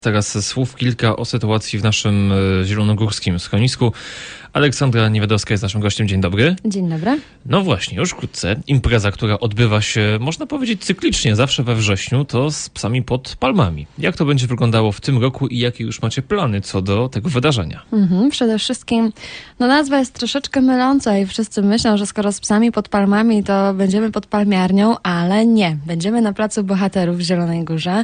Teraz słów kilka o sytuacji w naszym zielonogórskim schronisku. Aleksandra Niewiadowska jest naszym gościem. Dzień dobry. Dzień dobry. No właśnie, już wkrótce impreza, która odbywa się, można powiedzieć, cyklicznie, zawsze we wrześniu, to z psami pod palmami. Jak to będzie wyglądało w tym roku i jakie już macie plany co do tego wydarzenia? Przede wszystkim, nazwa jest troszeczkę myląca i wszyscy myślą, że skoro z psami pod palmami, to będziemy pod palmiarnią, ale nie. Będziemy na Placu Bohaterów w Zielonej Górze.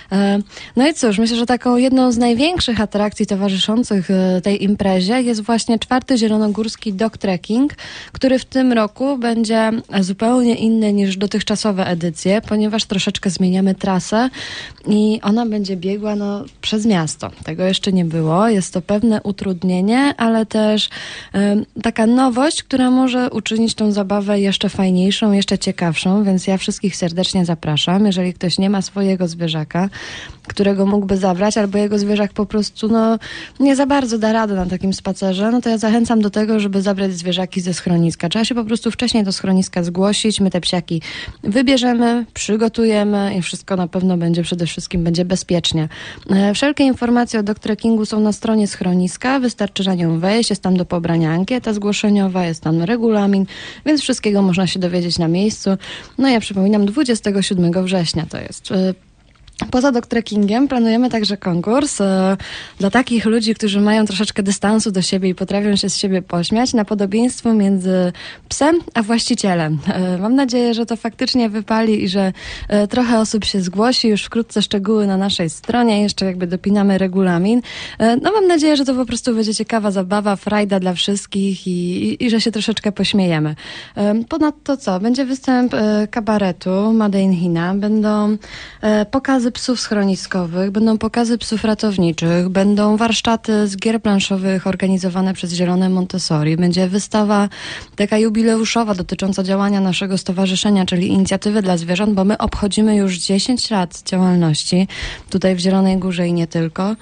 No i cóż, myślę, że taką jedną z największych atrakcji towarzyszących tej imprezie jest właśnie 4. Zielonogórski Dog Trekking, który w tym roku będzie zupełnie inny niż dotychczasowe edycje, ponieważ troszeczkę zmieniamy trasę i ona będzie biegła przez miasto. Tego jeszcze nie było. Jest to pewne utrudnienie, ale też taka nowość, która może uczynić tą zabawę jeszcze fajniejszą, jeszcze ciekawszą, więc ja wszystkich serdecznie zapraszam. Jeżeli ktoś nie ma swojego zwierzaka, którego mógłby zabrać, albo jego zwierzak po prostu nie za bardzo da radę na takim spacerze, to ja zachęcam do tego, żeby zabrać zwierzaki ze schroniska. Trzeba się po prostu wcześniej do schroniska zgłosić, my te psiaki wybierzemy, przygotujemy i wszystko na pewno przede wszystkim będzie bezpiecznie. Wszelkie informacje o dog trekkingu są na stronie schroniska, wystarczy na nią wejść, jest tam do pobrania ankieta zgłoszeniowa, jest tam regulamin, więc wszystkiego można się dowiedzieć na miejscu. Ja przypominam, 27 września to jest. Poza dog trekkingiem planujemy także konkurs dla takich ludzi, którzy mają troszeczkę dystansu do siebie i potrafią się z siebie pośmiać, na podobieństwo między psem a właścicielem. Mam nadzieję, że to faktycznie wypali i że trochę osób się zgłosi. Już wkrótce szczegóły na naszej stronie, jeszcze dopinamy regulamin. Mam nadzieję, że to po prostu będzie ciekawa zabawa, frajda dla wszystkich i że się troszeczkę pośmiejemy. Ponadto będzie występ kabaretu Made in China, będą pokazy psów schroniskowych, będą pokazy psów ratowniczych, będą warsztaty z gier planszowych organizowane przez Zielone Montessori, będzie wystawa taka jubileuszowa dotycząca działania naszego stowarzyszenia, czyli Inicjatywy dla Zwierząt, bo my obchodzimy już 10 lat działalności tutaj w Zielonej Górze i nie tylko.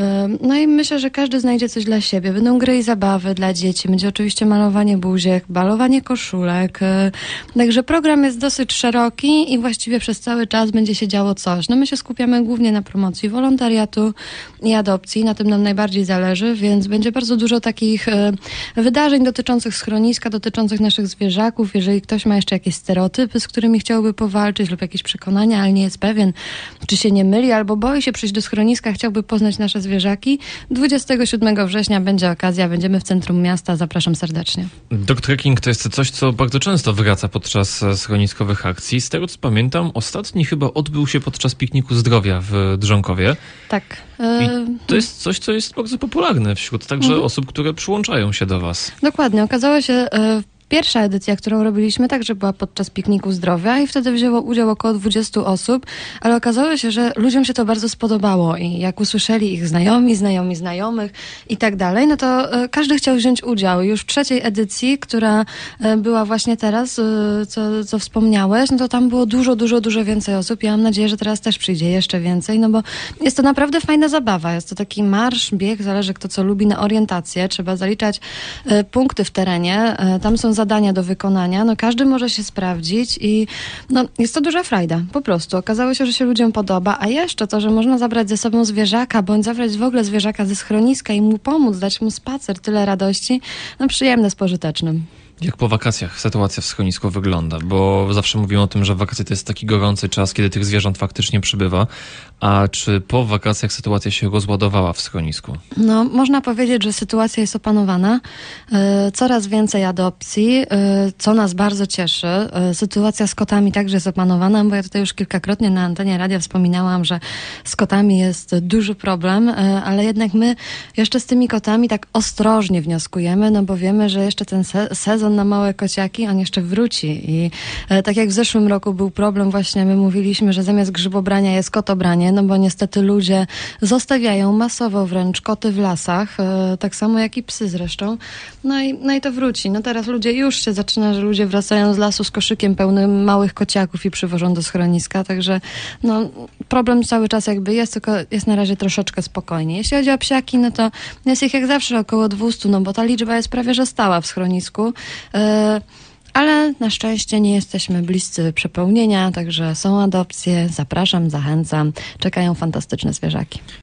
I myślę, że każdy znajdzie coś dla siebie. Będą gry i zabawy dla dzieci, będzie oczywiście malowanie buziek, balowanie koszulek. Także program jest dosyć szeroki i właściwie przez cały czas będzie się działo coś. My się skupiamy głównie na promocji wolontariatu i adopcji. Na tym nam najbardziej zależy, więc będzie bardzo dużo takich wydarzeń dotyczących schroniska, dotyczących naszych zwierzaków. Jeżeli ktoś ma jeszcze jakieś stereotypy, z którymi chciałby powalczyć lub jakieś przekonania, ale nie jest pewien, czy się nie myli, albo boi się przyjść do schroniska, chciałby poznać nasze zwierzaki, 27 września będzie okazja, będziemy w centrum miasta. Zapraszam serdecznie. Dog trekking to jest coś, co bardzo często wraca podczas schroniskowych akcji. Z tego, co pamiętam, ostatni chyba odbył się podczas pikniku zdrowia w Drzonkowie. Tak. I to jest coś, co jest bardzo popularne wśród także osób, które przyłączają się do was. Dokładnie. Okazało się, pierwsza edycja, którą robiliśmy, także była podczas pikniku zdrowia i wtedy wzięło udział około 20 osób, ale okazało się, że ludziom się to bardzo spodobało i jak usłyszeli ich znajomi znajomych i tak dalej, to każdy chciał wziąć udział. Już w trzeciej edycji, która była właśnie teraz, co wspomniałeś, to tam było dużo więcej osób. Ja mam nadzieję, że teraz też przyjdzie jeszcze więcej, bo jest to naprawdę fajna zabawa. Jest to taki marsz, bieg, zależy kto co lubi, na orientację. Trzeba zaliczać punkty w terenie. Tam są zadania do wykonania, każdy może się sprawdzić i jest to duża frajda, po prostu. Okazało się, że się ludziom podoba, a jeszcze to, że można zabrać ze sobą zwierzaka, bądź zabrać w ogóle zwierzaka ze schroniska i mu pomóc, dać mu spacer, tyle radości, przyjemne z pożytecznym. Jak po wakacjach sytuacja w schronisku wygląda? Bo zawsze mówimy o tym, że wakacje to jest taki gorący czas, kiedy tych zwierząt faktycznie przybywa. A czy po wakacjach sytuacja się rozładowała w schronisku? Można powiedzieć, że sytuacja jest opanowana. Coraz więcej adopcji, co nas bardzo cieszy. Sytuacja z kotami także jest opanowana, bo ja tutaj już kilkakrotnie na antenie radia wspominałam, że z kotami jest duży problem, ale jednak my jeszcze z tymi kotami tak ostrożnie wnioskujemy, bo wiemy, że jeszcze ten sezon na małe kociaki, on jeszcze wróci. I tak jak w zeszłym roku był problem, właśnie my mówiliśmy, że zamiast grzybobrania jest kotobranie, bo niestety ludzie zostawiają masowo wręcz koty w lasach, tak samo jak i psy zresztą. I to wróci. Teraz ludzie już się zaczyna, że ludzie wracają z lasu z koszykiem pełnym małych kociaków i przywożą do schroniska, także problem cały czas jest, tylko jest na razie troszeczkę spokojniej. Jeśli chodzi o psiaki, to jest ich jak zawsze około 200, bo ta liczba jest prawie że stała w schronisku. Ale na szczęście nie jesteśmy bliscy przepełnienia, także są adopcje. Zapraszam, zachęcam. Czekają fantastyczne zwierzaki.